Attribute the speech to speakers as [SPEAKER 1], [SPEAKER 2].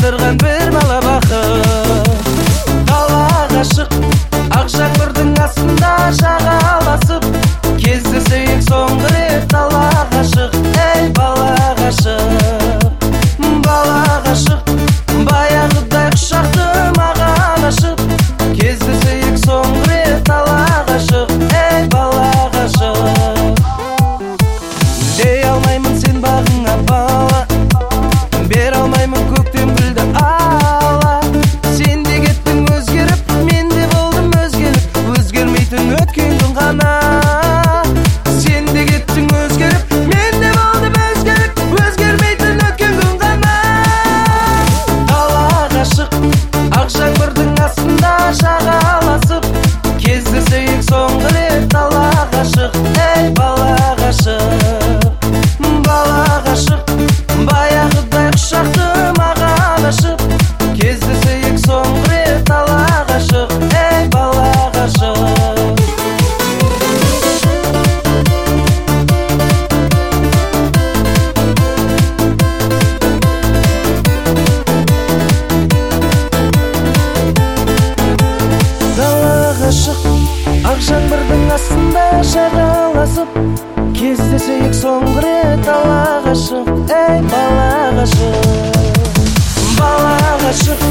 [SPEAKER 1] айдырған бір бала бақыт. Дала ғашық ақ жаңбырдың астында жағаласып, кездесейік соңғы рет. Дала ғашық, ей бала ғашық. Бала ғашық, баяғыдай құшақты маған ашып, кездесейік соңғы рет. Дала ғашық, ей бала ғашық. Дей алмаймын сен бағыңа бала, бер алмаймын көктем гүлді ала. Сен де кеттің өзгеріп, мен де болдым өзгелік, өзгермейтін өткен күн ғана. Сен де кеттің өзгеріп, мен де болдым өзгелік, өзгермейтін өткен күн ғана. Дала ғашық ақ жаңбырдың астында жағаласып, кездесейік соңғы рет. Дала ғашық, ей бала ғашық. Бала ғашық, баяғыдай құшақты маған ашып, кездесейік соңғы рет. Дала ғашық, ей бала ғашық. Дала ғашық ақ жаңбырдың астында жағаласып, кездесейік соңғы рет. Дала ғашық, ей бала ғашық. Бала ғашық